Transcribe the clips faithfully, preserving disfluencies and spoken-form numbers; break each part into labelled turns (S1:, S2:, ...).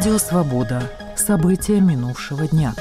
S1: Радио «Свобода». События минувшего дня.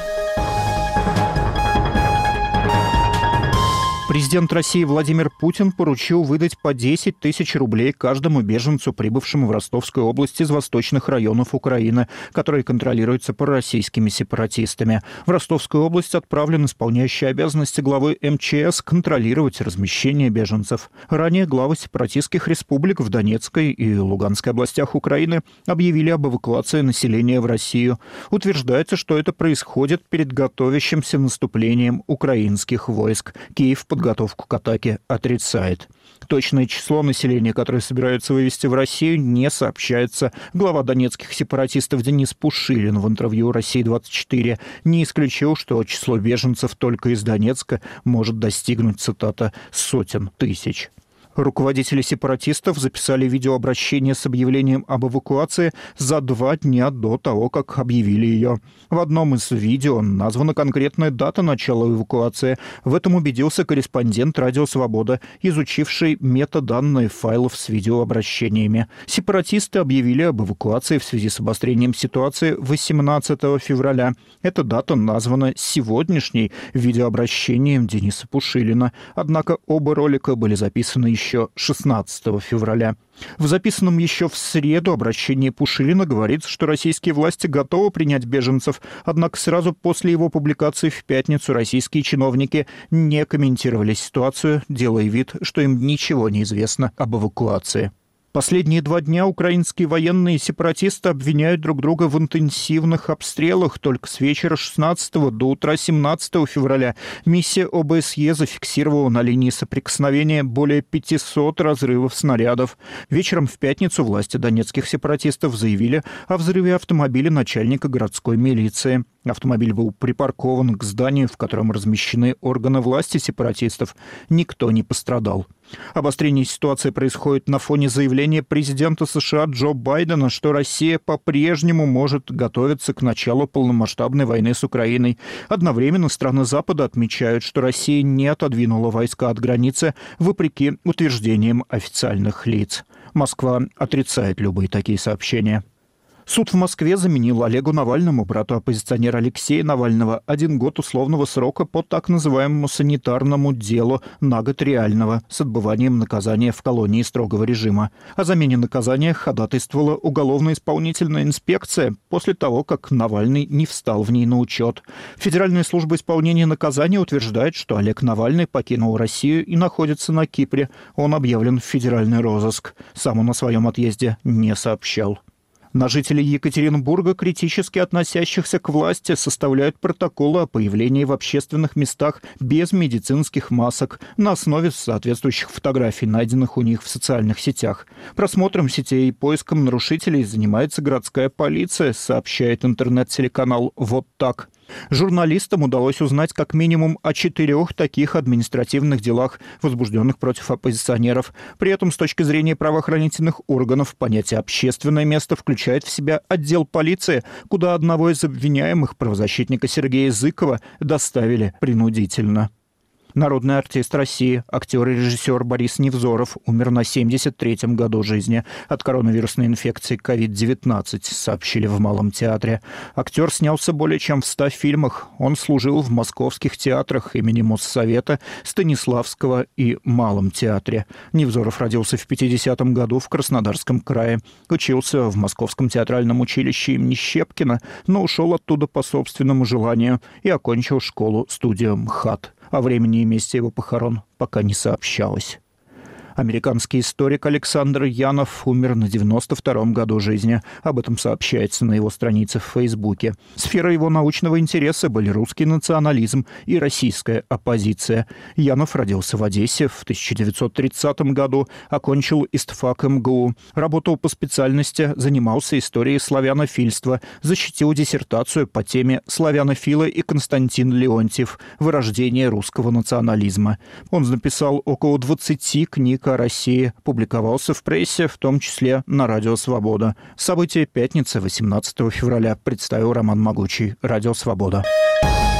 S2: Президент России Владимир Путин поручил выдать по десять тысяч рублей каждому беженцу, прибывшему в Ростовскую область из восточных районов Украины, которые контролируются пророссийскими сепаратистами. В Ростовскую область отправлен исполняющий обязанности главы эм че эс контролировать размещение беженцев. Ранее главы сепаратистских республик в Донецкой и Луганской областях Украины объявили об эвакуации населения в Россию. Утверждается, что это происходит перед готовящимся наступлением украинских войск. Киев подготовку к атаке отрицает. Точное число населения, которое собираются вывести в Россию, не сообщается. Глава донецких сепаратистов Денис Пушилин в интервью «Россия двадцать четыре» не исключил, что число беженцев только из Донецка может достигнуть, цитата, «сотен тысяч». Руководители сепаратистов записали видеообращение с объявлением об эвакуации за два дня до того, как объявили ее. В одном из видео названа конкретная дата начала эвакуации. В этом убедился корреспондент «Радио Свобода», изучивший метаданные файлов с видеообращениями. Сепаратисты объявили об эвакуации в связи с обострением ситуации восемнадцатого февраля. Эта дата названа сегодняшней видеообращением Дениса Пушилина. Однако оба ролика были записаны еще еще шестнадцатого февраля. В записанном еще в среду обращении Пушилина говорится, что российские власти готовы принять беженцев, однако сразу после его публикации в пятницу российские чиновники не комментировали ситуацию, делая вид, что им ничего не известно об эвакуации. Последние два дня украинские военные и сепаратисты обвиняют друг друга в интенсивных обстрелах. Только с вечера шестнадцатого до утра семнадцатого февраля миссия о бэ эс е зафиксировала на линии соприкосновения более пятисот разрывов снарядов. Вечером в пятницу власти донецких сепаратистов заявили о взрыве автомобиля начальника городской милиции. Автомобиль был припаркован к зданию, в котором размещены органы власти сепаратистов. Никто не пострадал. Обострение ситуации происходит на фоне заявления президента США Джо Байдена, что Россия по-прежнему может готовиться к началу полномасштабной войны с Украиной. Одновременно страны Запада отмечают, что Россия не отодвинула войска от границы, вопреки утверждениям официальных лиц. Москва отрицает любые такие сообщения. Суд в Москве заменил Олегу Навальному, брату оппозиционера Алексея Навального, один год условного срока по так называемому санитарному делу на год реального с отбыванием наказания в колонии строгого режима. О замене наказания ходатайствовала уголовно-исполнительная инспекция после того, как Навальный не встал в ней на учет. Федеральная служба исполнения наказания утверждает, что Олег Навальный покинул Россию и находится на Кипре. Он объявлен в федеральный розыск. Сам он о своем отъезде не сообщал. На жителей Екатеринбурга, критически относящихся к власти, составляют протоколы о появлении в общественных местах без медицинских масок на основе соответствующих фотографий, найденных у них в социальных сетях. Просмотром сетей и поиском нарушителей занимается городская полиция, сообщает интернет-телеканал «Вот так». Журналистам удалось узнать как минимум о четырех таких административных делах, возбужденных против оппозиционеров. При этом, с точки зрения правоохранительных органов, понятие «общественное место» включает в себя отдел полиции, куда одного из обвиняемых, правозащитника Сергея Зыкова, доставили принудительно. Народный артист России, актер и режиссер Борис Невзоров умер на семьдесят третьем году жизни от коронавирусной инфекции ковид девятнадцать, сообщили в Малом театре. Актер снялся более чем в ста фильмах. Он служил в московских театрах имени Моссовета, Станиславского и Малом театре. Невзоров родился в пятидесятом году в Краснодарском крае. Учился в Московском театральном училище имени Щепкина, но ушел оттуда по собственному желанию и окончил школу-студию МХАТ. О времени и месте его похорон пока не сообщалось. Американский историк Александр Янов умер на девяносто втором году жизни. Об этом сообщается на его странице в Фейсбуке. Сферой его научного интереса были русский национализм и российская оппозиция. Янов родился в Одессе в тысяча девятьсот тридцатом году, окончил ИСТФАК эм гэ у. Работал по специальности, занимался историей славянофильства, защитил диссертацию по теме «Славянофилы и Константин Леонтьев. Вырождение русского национализма». Он написал около двадцати книг о России, публиковался в прессе, в том числе на Радио Свобода. События пятницы восемнадцатого февраля представил Роман Могучий. Радио Свобода.